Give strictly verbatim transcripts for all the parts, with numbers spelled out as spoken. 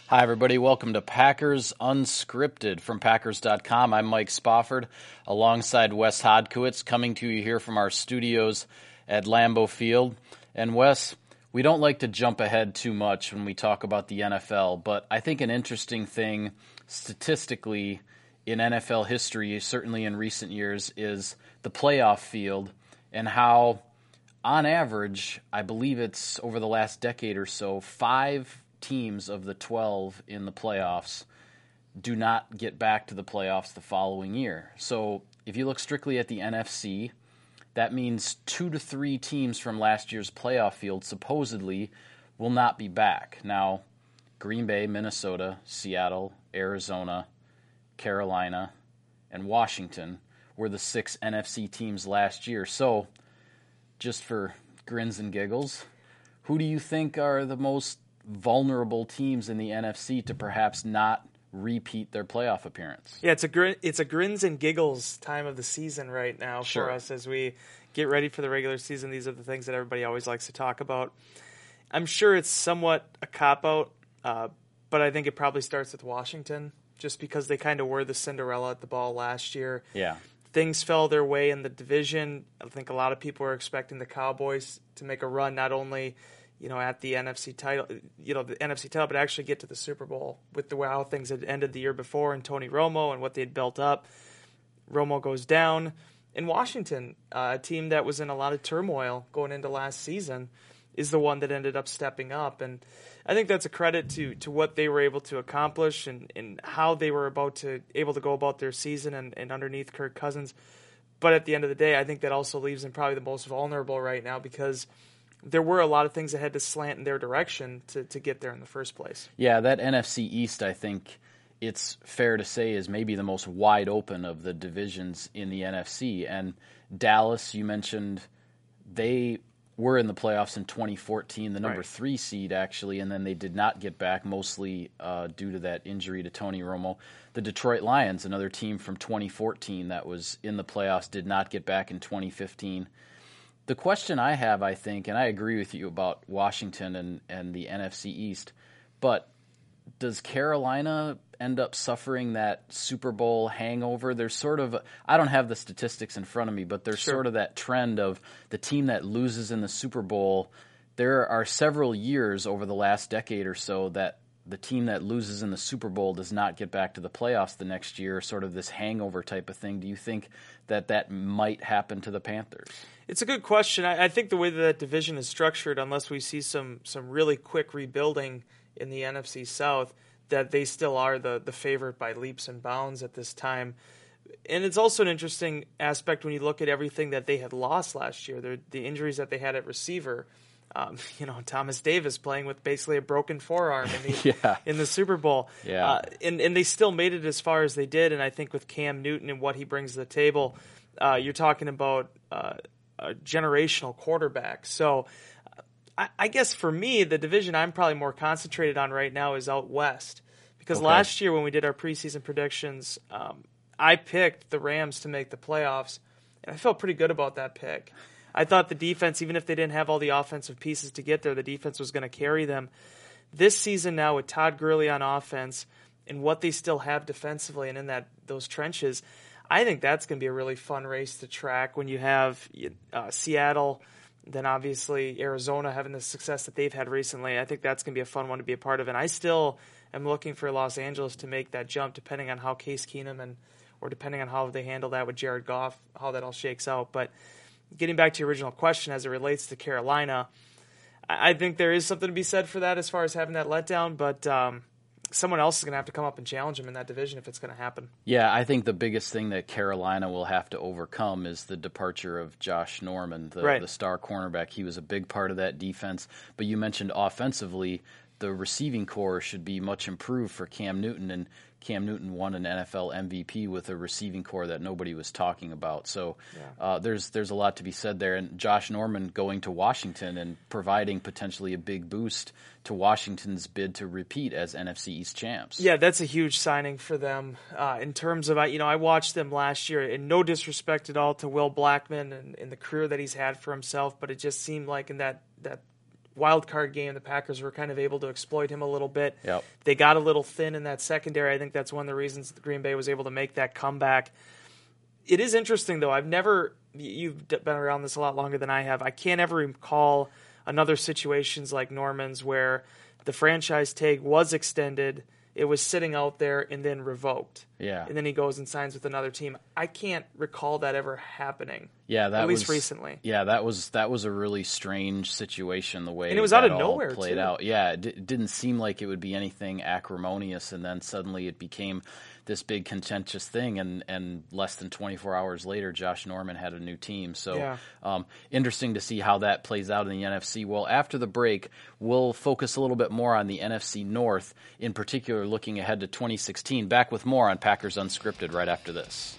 Hi, everybody. Welcome to Packers Unscripted from Packers dot com. I'm Mike Spofford alongside Wes Hodkiewicz, coming to you here from our studios at Lambeau Field. And Wes, we don't like to jump ahead too much when we talk about the N F L, but I think an interesting thing statistically in N F L history, certainly in recent years, is the playoff field and how, on average, I believe it's over the last decade or so, five teams of the twelve in the playoffs do not get back to the playoffs the following year. So if you look strictly at the N F C, that means two to three teams from last year's playoff field supposedly will not be back. Now, Green Bay, Minnesota, Seattle, Arizona, Carolina, and Washington were the six N F C teams last year. So, just for grins and giggles, who do you think are the most vulnerable teams in the N F C to perhaps not repeat their playoff appearance? Yeah, it's a grin, it's a grins and giggles time of the season right now Sure. for us as we get ready for the regular season. These are the things that everybody always likes to talk about. I'm sure it's somewhat a cop-out, uh, but I think it probably starts with Washington, just because they kind of were the Cinderella at the ball last year. Yeah. Things fell their way in the division. I think a lot of people were expecting the Cowboys to make a run, not only you know, at the N F C title, you know, the N F C title, but actually get to the Super Bowl with the way how things had ended the year before and Tony Romo and what they had built up. Romo goes down. In Washington, uh, a team that was in a lot of turmoil going into last season, is the one that ended up stepping up. And I think that's a credit to to what they were able to accomplish and, and how they were about to able to go about their season and, and underneath Kirk Cousins. But at the end of the day, I think that also leaves them probably the most vulnerable right now, because there were a lot of things that had to slant in their direction to, to get there in the first place. Yeah, that N F C East, I think it's fair to say, is maybe the most wide open of the divisions in the N F C. And Dallas, you mentioned, they were in the playoffs in twenty fourteen, the number right. three seed, actually, and then they did not get back, mostly uh, due to that injury to Tony Romo. The Detroit Lions, another team from twenty fourteen that was in the playoffs, did not get back in twenty fifteen. The question I have, I think, and I agree with you about Washington and, and the N F C East, but does Carolina end up suffering that Super Bowl hangover? There's sort of, I don't have the statistics in front of me, but there's sure. sort of that trend of the team that loses in the Super Bowl. There are several years over the last decade or so that the team that loses in the Super Bowl does not get back to the playoffs the next year, sort of this hangover type of thing. Do you think that that might happen to the Panthers? It's a good question. I, I think the way that, that division is structured, unless we see some some really quick rebuilding in the N F C South, that they still are the, the favorite by leaps and bounds at this time. And it's also an interesting aspect when you look at everything that they had lost last year, the, the injuries that they had at receiver. Um, you know, Thomas Davis playing with basically a broken forearm in the, yeah. in the Super Bowl. Yeah. Uh, and, and they still made it as far as they did, and I think with Cam Newton and what he brings to the table, uh, you're talking about uh, a generational quarterback. So I, I guess for me, the division I'm probably more concentrated on right now is out west. Because okay. last year when we did our preseason predictions, um, I picked the Rams to make the playoffs, and I felt pretty good about that pick. I thought the defense, even if they didn't have all the offensive pieces to get there, the defense was going to carry them. This season now with Todd Gurley on offense and what they still have defensively and in that those trenches, I think that's going to be a really fun race to track when you have uh, Seattle, then obviously Arizona having the success that they've had recently. I think that's going to be a fun one to be a part of. And I still am looking for Los Angeles to make that jump, depending on how Case Keenum and or depending on how they handle that with Jared Goff, how that all shakes out. But getting back to your original question as it relates to Carolina, I think there is something to be said for that as far as having that letdown, but um, someone else is going to have to come up and challenge them in that division if it's going to happen. Yeah, I think the biggest thing that Carolina will have to overcome is the departure of Josh Norman, the, right. the star cornerback. He was a big part of that defense, but you mentioned offensively, the receiving core should be much improved for Cam Newton, and Cam Newton won an N F L M V P with a receiving core that nobody was talking about. So yeah. uh, there's there's a lot to be said there. And Josh Norman going to Washington and providing potentially a big boost to Washington's bid to repeat as N F C East champs. Yeah, that's a huge signing for them uh, in terms of, you know, I watched them last year, and no disrespect at all to Will Blackman and, and the career that he's had for himself, but it just seemed like in that, that wild card game, the Packers were kind of able to exploit him a little bit. Yep. They got a little thin in that secondary. I think that's one of the reasons that Green Bay was able to make that comeback. It is interesting, though. I've never – you've been around this a lot longer than I have. I can't ever recall another situations like Norman's where the franchise tag was extended, it was sitting out there, and then revoked. Yeah. And then he goes and signs with another team. I can't recall that ever happening. Yeah, that at least was, recently. Yeah, that was that was a really strange situation. The way and it was that out of all nowhere played too. out. Yeah, it, d- it didn't seem like it would be anything acrimonious, and then suddenly it became this big contentious thing. And, and less than twenty-four hours later, Josh Norman had a new team. So Yeah. um, interesting to see how that plays out in the N F C. Well, after the break, we'll focus a little bit more on the N F C North, in particular, looking ahead to twenty sixteen. Back with more on Packers Unscripted right after this.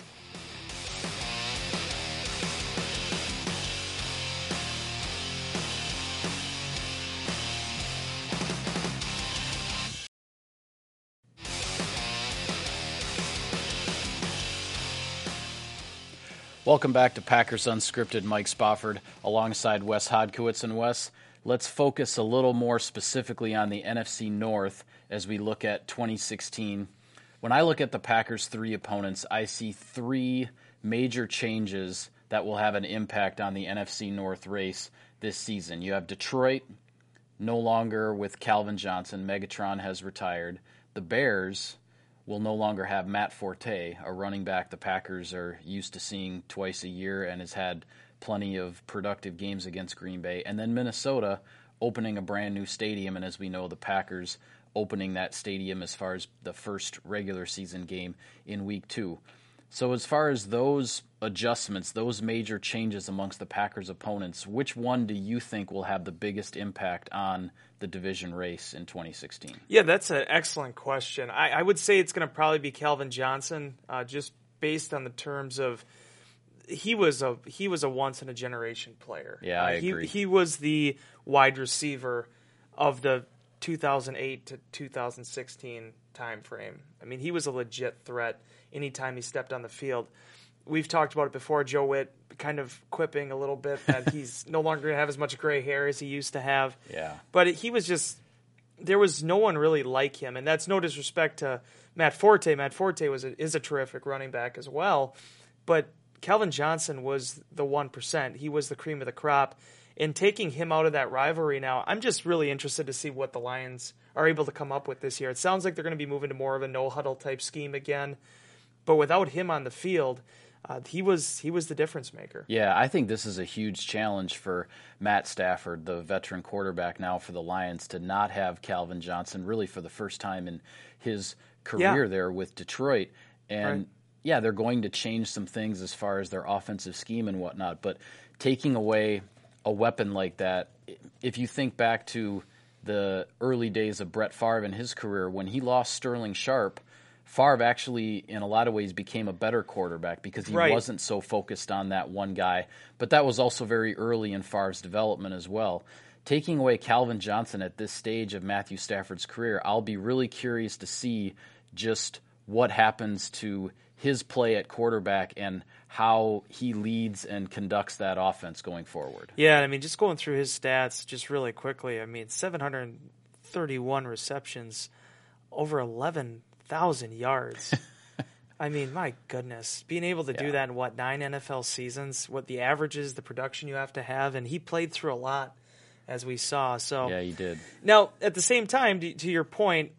Welcome back to Packers Unscripted. Mike Spofford alongside Wes Hodkiewicz. And Wes, let's focus a little more specifically on the N F C North as we look at twenty sixteen. When I look at the Packers' three opponents, I see three major changes that will have an impact on the N F C North race this season. You have Detroit, no longer with Calvin Johnson. Megatron has retired. The Bears will no longer have Matt Forte, a running back the Packers are used to seeing twice a year and has had plenty of productive games against Green Bay. And then Minnesota opening a brand new stadium, and as we know, the Packers opening that stadium as far as the first regular season game in week two. So as far as those adjustments, those major changes amongst the Packers' opponents, which one do you think will have the biggest impact on the division race in twenty sixteen? Yeah, that's an excellent question. I, I would say it's going to probably be Calvin Johnson, uh, just based on the terms of he was a he was a once in a generation player. Yeah, I uh, he, agree. He was the wide receiver of the two thousand eight to two thousand sixteen time frame. I mean, he was a legit threat anytime he stepped on the field. We've talked about it before. Joe Witt kind of quipping a little bit that he's no longer going to have as much gray hair as he used to have. Yeah. But he was just, there was no one really like him. And that's no disrespect to Matt Forte. Matt Forte was a, is a terrific running back as well. But Calvin Johnson was the one percent. He was the cream of the crop. And taking him out of that rivalry now, I'm just really interested to see what the Lions are able to come up with this year. It sounds like they're going to be moving to more of a no-huddle type scheme again. But without him on the field, Uh, he was he was the difference maker. Yeah, I think this is a huge challenge for Matt Stafford, the veteran quarterback now for the Lions, to not have Calvin Johnson really for the first time in his career Yeah. there with Detroit. And Right. yeah, they're going to change some things as far as their offensive scheme and whatnot. But taking away a weapon like that, if you think back to the early days of Brett Favre in his career, when he lost Sterling Sharp, Favre actually, in a lot of ways, became a better quarterback because he Right. wasn't so focused on that one guy. But that was also very early in Favre's development as well. Taking away Calvin Johnson at this stage of Matthew Stafford's career, I'll be really curious to see just what happens to his play at quarterback and how he leads and conducts that offense going forward. Yeah, I mean, just going through his stats just really quickly, I mean, seven hundred thirty-one receptions, over eleven thousand yards. I mean, my goodness. Being able to Yeah. do that in, what, nine N F L seasons, what the average is, the production you have to have, and he played through a lot, as we saw. So Yeah, he did. Now, at the same time, to, to your point,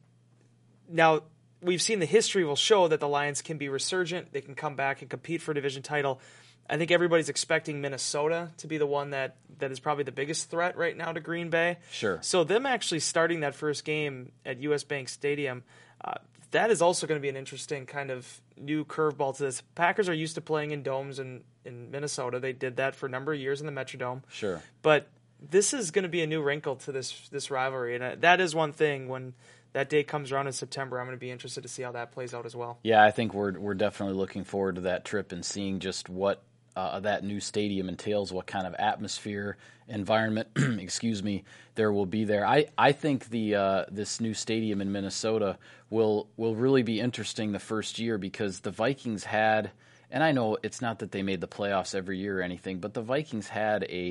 now we've seen the history will show that the Lions can be resurgent. They can come back and compete for a division title. I think everybody's expecting Minnesota to be the one that, that is probably the biggest threat right now to Green Bay. Sure. So them actually starting that first game at U S Bank Stadium, uh, that is also going to be an interesting kind of new curveball to this. Packers are used to playing in domes in, in Minnesota. They did that for a number of years in the Metrodome. Sure. But this is going to be a new wrinkle to this this rivalry. And uh, that is one thing when that day comes around in September, I'm going to be interested to see how that plays out as well. Yeah, I think we're we're definitely looking forward to that trip and seeing just what uh, that new stadium entails, what kind of atmosphere, environment, excuse me, there will be there. I, I think the uh, this new stadium in Minnesota will will really be interesting the first year because the Vikings had, and I know it's not that they made the playoffs every year or anything, but the Vikings had a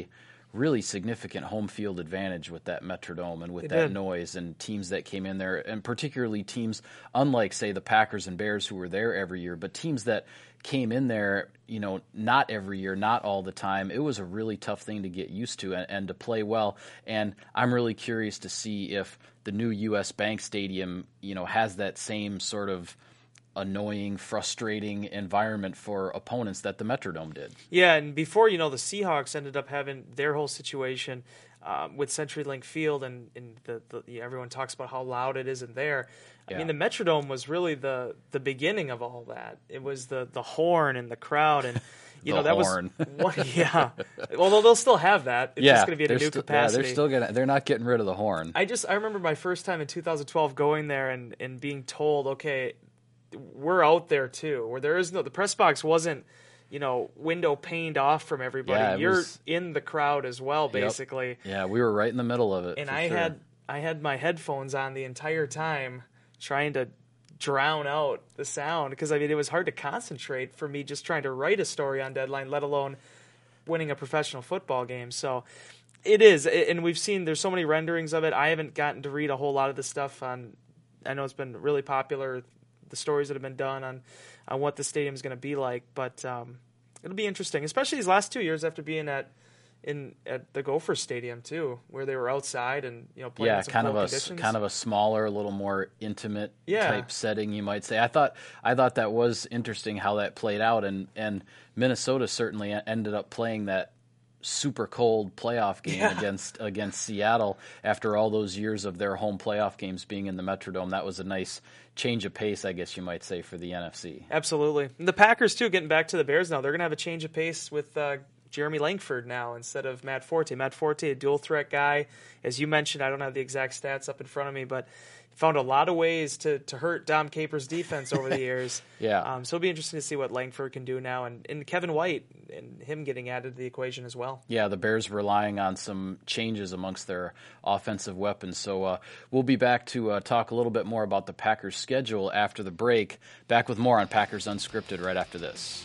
really significant home field advantage with that Metrodome and with They that did. noise, and teams that came in there, and particularly teams unlike, say, the Packers and Bears who were there every year, but teams that came in there, you know, not every year, not all the time. It was a really tough thing to get used to and, and to play well. And I'm really curious to see if the new U S Bank Stadium, you know, has that same sort of annoying, frustrating environment for opponents that the Metrodome did. Yeah, and before, you know, the Seahawks ended up having their whole situation um, with CenturyLink Field, and, and the, the yeah, everyone talks about how loud it is in there. I Yeah. mean, the Metrodome was really the the beginning of all that. It was the the horn and the crowd, and you The know that horn. was one, yeah. Although they'll still have that, it's yeah, just going to be at a they're new sti- capacity. Yeah, they're still gonna. They're not getting rid of the horn. I just I remember my first time in two thousand twelve going there and, and being told, okay, we're out there too, where there is no the press box wasn't, you know, window paned off from everybody. Yeah, it You're was- in the crowd as well, Yep. basically. Yeah, we were right in the middle of it. And for I sure. had I had my headphones on the entire time, trying to drown out the sound, because I mean it was hard to concentrate for me just trying to write a story on Deadline, let alone winning a professional football game. So it is, and we've seen there's so many renderings of it. I haven't gotten to read a whole lot of the stuff on. I know it's been really popular, the stories that have been done on on what the stadium's going to be like, but um, it'll be interesting, especially these last two years after being at in at the Gopher Stadium too, where they were outside and you know playing yeah, in some kind of cold a s- conditions. kind of a smaller, a little more intimate Yeah. type setting, you might say. I thought I thought that was interesting how that played out, and and Minnesota certainly e- ended up playing that super cold playoff game Yeah. against against Seattle after all those years of their home playoff games being in the Metrodome. That was a nice change of pace, I guess you might say, for the N F C. Absolutely. And the Packers, too, getting back to the Bears now, they're going to have a change of pace with uh, Jeremy Langford now instead of Matt Forte. Matt Forte, a dual-threat guy. As you mentioned, I don't have the exact stats up in front of me, but he found a lot of ways to, to hurt Dom Capers' defense over the years. Yeah. Um, so it'll be interesting to see what Langford can do now, and, and Kevin White and him getting added to the equation as well. Yeah, the Bears relying on some changes amongst their offensive weapons. So uh, we'll be back to uh, talk a little bit more about the Packers' schedule after the break. Back with more on Packers Unscripted right after this.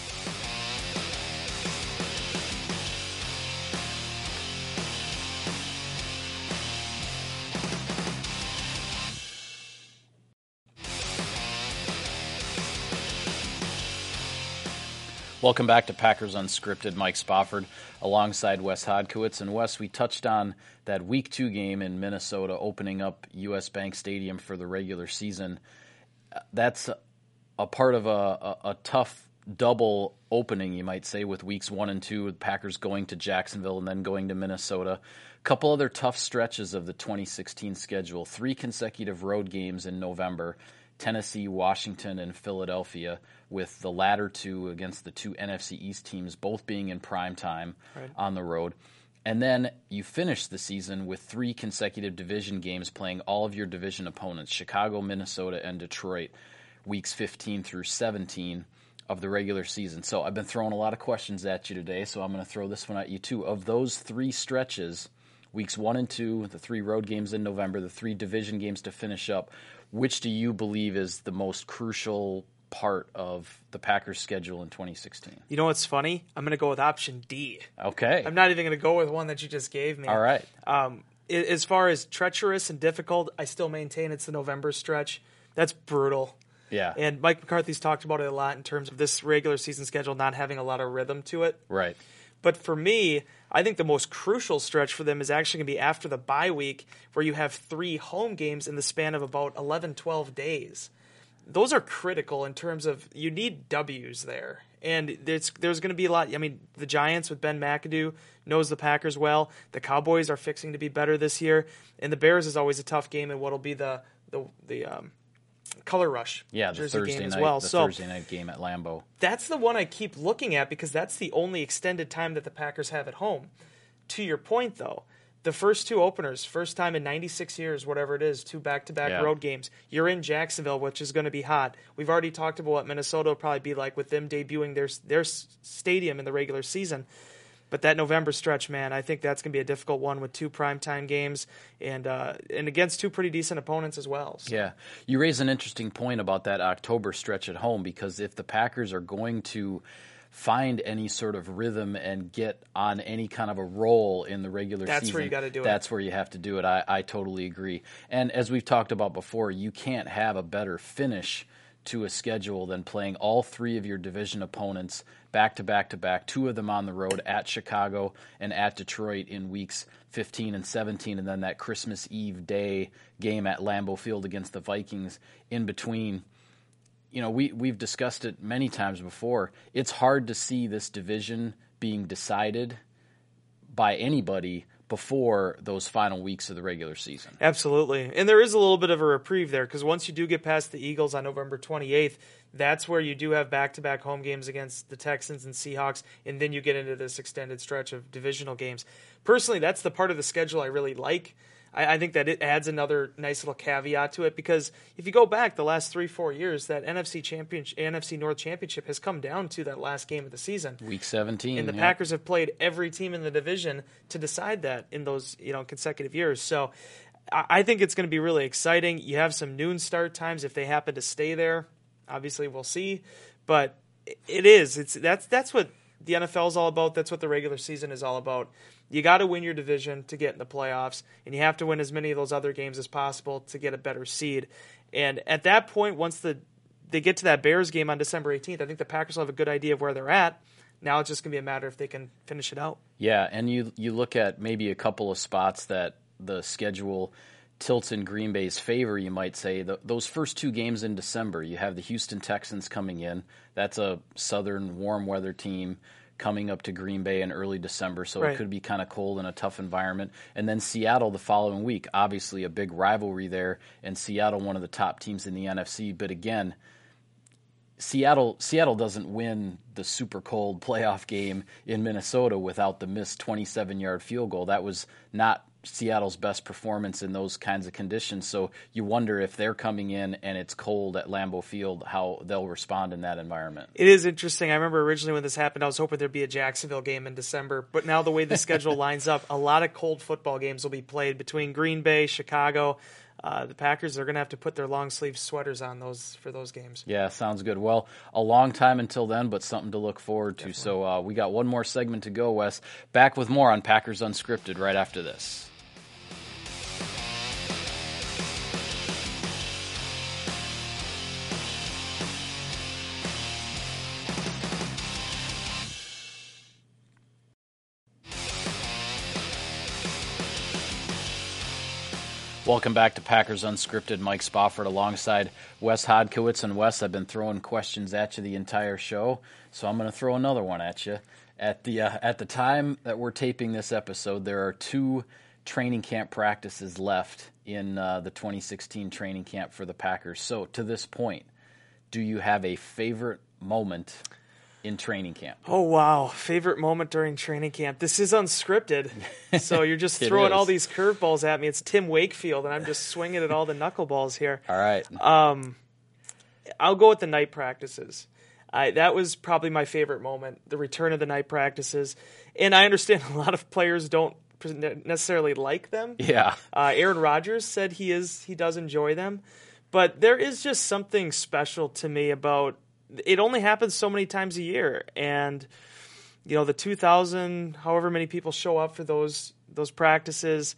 Welcome back to Packers Unscripted. Mike Spofford alongside Wes Hodkiewicz. And Wes, we touched on that week two game in Minnesota opening up U S Bank Stadium for the regular season. That's a, a part of a, a, a tough double opening, you might say, with weeks one and two, with Packers going to Jacksonville and then going to Minnesota. A couple other tough stretches of the twenty sixteen schedule. Three consecutive road games in November. Tennessee, Washington, and Philadelphia, with the latter two against the two N F C East teams, both being in prime time Right. on the road. And then you finish the season with three consecutive division games playing all of your division opponents, Chicago, Minnesota, and Detroit, weeks fifteen through seventeen of the regular season. So I've been throwing a lot of questions at you today, so I'm going to throw this one at you too. Of those three stretches, weeks one and two, the three road games in November, the three division games to finish up, which do you believe is the most crucial part of the Packers' schedule in twenty sixteen? You know what's funny? I'm going to go with option D. Okay. I'm not even going to go with one that you just gave me. All right. Um, i- as far as treacherous and difficult, I still maintain it's the November stretch. That's brutal. Yeah. And Mike McCarthy's talked about it a lot in terms of this regular season schedule not having a lot of rhythm to it. Right. But for me, I think the most crucial stretch for them is actually going to be after the bye week, where you have three home games in the span of about eleven, twelve days. Those are critical in terms of you need W's there. And there's, there's going to be a lot. I mean, the Giants with Ben McAdoo knows the Packers well. The Cowboys are fixing to be better this year. And the Bears is always a tough game in what will be the, the, the um, Color Rush Yeah, the Jersey Thursday game as night, well. the So Thursday night game at Lambeau. that's the one I keep looking at because that's the only extended time that the Packers have at home. To your point, though, the first two openers, first time in ninety-six years, whatever it is, two back-to-back Yeah. road games. You're in Jacksonville, which is going to be hot. We've already talked about what Minnesota will probably be like with them debuting their their s- stadium in the regular season. But that November stretch, man, I think that's going to be a difficult one with two primetime games and uh, and against two pretty decent opponents as well. So. Yeah. You raise an interesting point about that October stretch at home, because if the Packers are going to find any sort of rhythm and get on any kind of a roll in the regular That's season, where you got to do it. That's where you have to do it. I, I totally agree. And as we've talked about before, you can't have a better finish to a schedule than playing all three of your division opponents back to back to back, two of them on the road at Chicago and at Detroit in weeks fifteen and seventeen, and then that Christmas Eve day game at Lambeau Field against the Vikings in between. You know, we, we've discussed it many times before. It's hard to see this division being decided by anybody before those final weeks of the regular season. Absolutely. And there is a little bit of a reprieve there, because once you do get past the Eagles on November twenty-eighth, that's where you do have back-to-back home games against the Texans and Seahawks, and then you get into this extended stretch of divisional games. Personally, that's the part of the schedule I really like. I, I think that it adds another nice little caveat to it, because if you go back the last three, four years, that N F C championship, N F C North championship has come down to that last game of the season. Week seventeen. And the yeah. Packers have played every team in the division to decide that in those, you know, consecutive years. So I, I think it's going to be really exciting. You have some noon start times if they happen to stay there. Obviously, we'll see. But it is. It's that's that's what the N F L is all about. That's what the regular season is all about. You got to win your division to get in the playoffs, and you have to win as many of those other games as possible to get a better seed. And at that point, once the they get to that Bears game on December eighteenth, I think the Packers will have a good idea of where they're at. Now it's just going to be a matter if they can finish it out. Yeah, and you you look at maybe a couple of spots that the schedule tilts in Green Bay's favor, you might say. The, those first two games in December, you have the Houston Texans coming in. That's a southern warm weather team coming up to Green Bay in early December, so right. It could be kind of cold and a tough environment. And then Seattle the following week, obviously a big rivalry there, and Seattle one of the top teams in the N F C. But again, Seattle Seattle doesn't win the super cold playoff game in Minnesota without the missed twenty-seven-yard field goal. That was not Seattle's best performance in those kinds of conditions. So you wonder if they're coming in and it's cold at Lambeau Field, how they'll respond in that environment. It is interesting. I remember originally when this happened, I was hoping there'd be a Jacksonville game in December. But now the way the schedule lines up, a lot of cold football games will be played between Green Bay, Chicago. Uh, the Packers are going to have to put their long-sleeve sweaters on those for those games. Yeah, sounds good. Well, a long time until then, but something to look forward to. Definitely. So uh, we got one more segment to go, Wes. Back with more on Packers Unscripted right after this. Welcome back to Packers Unscripted. Mike Spofford alongside Wes Hodkiewicz. And Wes, I've been throwing questions at you the entire show, so I'm going to throw another one at you. At the uh, at the time that we're taping this episode, there are two training camp practices left in uh, the twenty sixteen training camp for the Packers. So to this point, do you have a favorite moment in training camp? Oh, wow. Favorite moment during training camp. This is unscripted, so you're just throwing is. all these curveballs at me. It's Tim Wakefield, and I'm just swinging at all the knuckleballs here. All right. Um, I'll go with the night practices. I, that was probably my favorite moment, the return of the night practices. And I understand a lot of players don't necessarily like them. Yeah. Uh, Aaron Rodgers said he is he does enjoy them. But there is just something special to me about it. Only happens so many times a year, and you know the two thousand, however many people show up for those those practices.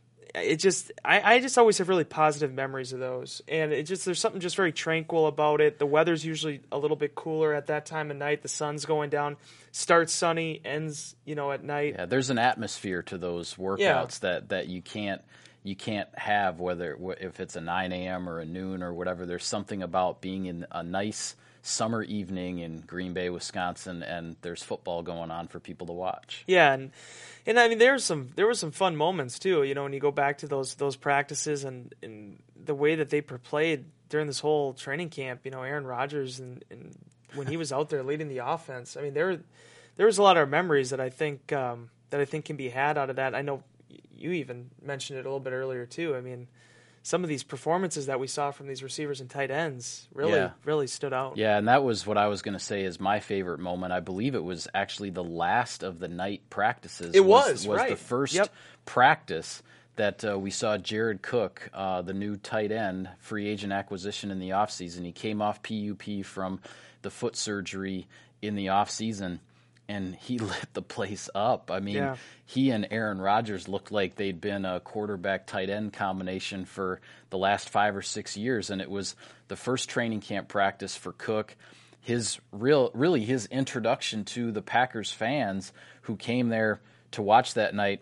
It just, I, I just always have really positive memories of those, and it just there's something just very tranquil about it. The weather's usually a little bit cooler at that time of night. The sun's going down, starts sunny, ends you know at night. Yeah, there's an atmosphere to those workouts Yeah. that, that you can't you can't have whether if it's a nine a.m. or a noon or whatever. There's something about being in a nice summer evening in Green Bay, Wisconsin, and there's football going on for people to watch. Yeah, and and I mean there's some there were some fun moments too. You know, when you go back to those those practices and, and the way that they played during this whole training camp. You know, Aaron Rodgers and, and when he was out there leading the offense. I mean, there there was a lot of memories that I think um, that I think can be had out of that. I know you even mentioned it a little bit earlier too. I mean, some of these performances that we saw from these receivers and tight ends really, Yeah. really stood out. Yeah, and that was what I was going to say is my favorite moment. I believe it was actually the last of the night practices. It was, was right. the first Yep. practice that uh, we saw Jared Cook, uh, the new tight end, free agent acquisition in the offseason. He came off P U P from the foot surgery in the offseason, and he lit the place up. I mean, Yeah. he and Aaron Rodgers looked like they'd been a quarterback-tight end combination for the last five or six years, and it was the first training camp practice for Cook. His real, really his introduction to the Packers fans who came there to watch that night.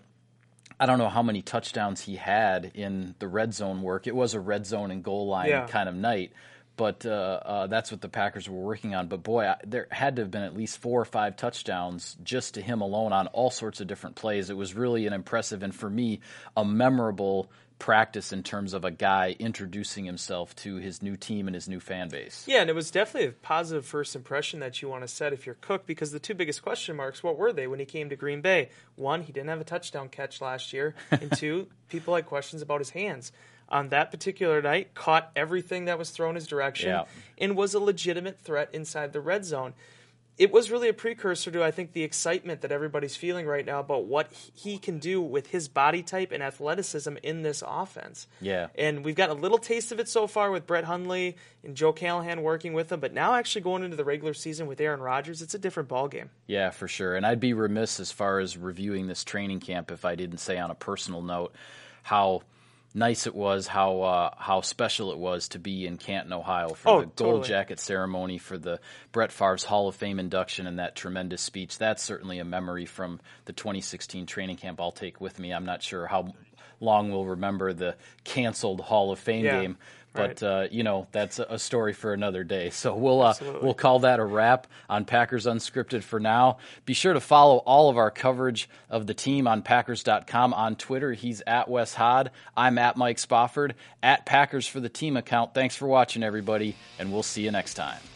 I don't know how many touchdowns he had in the red zone work. It was a red zone and goal line Yeah. kind of night, but uh, uh, that's what the Packers were working on. But boy, I, there had to have been at least four or five touchdowns just to him alone on all sorts of different plays. It was really an impressive and, for me, a memorable practice in terms of a guy introducing himself to his new team and his new fan base. Yeah, and it was definitely a positive first impression that you want to set if you're Cook, because the two biggest question marks, what were they when he came to Green Bay? One, he didn't have a touchdown catch last year, and two, people had questions about his hands. On that particular night, caught everything that was thrown his direction Yeah. and was a legitimate threat inside the red zone. It was really a precursor to, I think, the excitement that everybody's feeling right now about what he can do with his body type and athleticism in this offense. Yeah. And we've got a little taste of it so far with Brett Hundley and Joe Callahan working with him, but now actually going into the regular season with Aaron Rodgers, it's a different ballgame. Yeah, for sure. And I'd be remiss as far as reviewing this training camp if I didn't say on a personal note how nice it was, how uh, how special it was to be in Canton, Ohio for Oh, the gold totally. jacket ceremony, for the Brett Favre's Hall of Fame induction and that tremendous speech. That's certainly a memory from the twenty sixteen training camp I'll take with me. I'm not sure how long we'll remember the canceled Hall of Fame Yeah, game. right. But, uh, you know, that's a story for another day. So we'll uh, Absolutely. we'll call that a wrap on Packers Unscripted for now. Be sure to follow all of our coverage of the team on Packers dot com. On Twitter, he's at Wes Hod. I'm at Mike Spofford, at Packers for the Team account. Thanks for watching, everybody, and we'll see you next time.